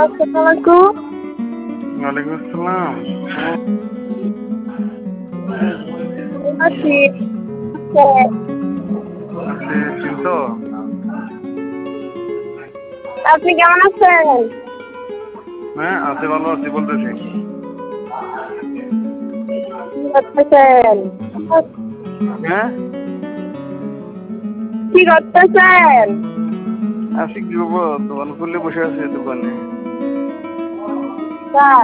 আসসালামু আলাইকুম। ওয়ালাইকুম আসসালাম। আছি। আপনি চিনতো? আপনি কেমন আছেন? হ্যাঁ, আছি, ভালো আছি বলতেছি। কি করতেছেন? হ্যাঁ, কি করতেছেন? আছি কি করবো? দোকান খুললে বসে আছি দোকানে। তাই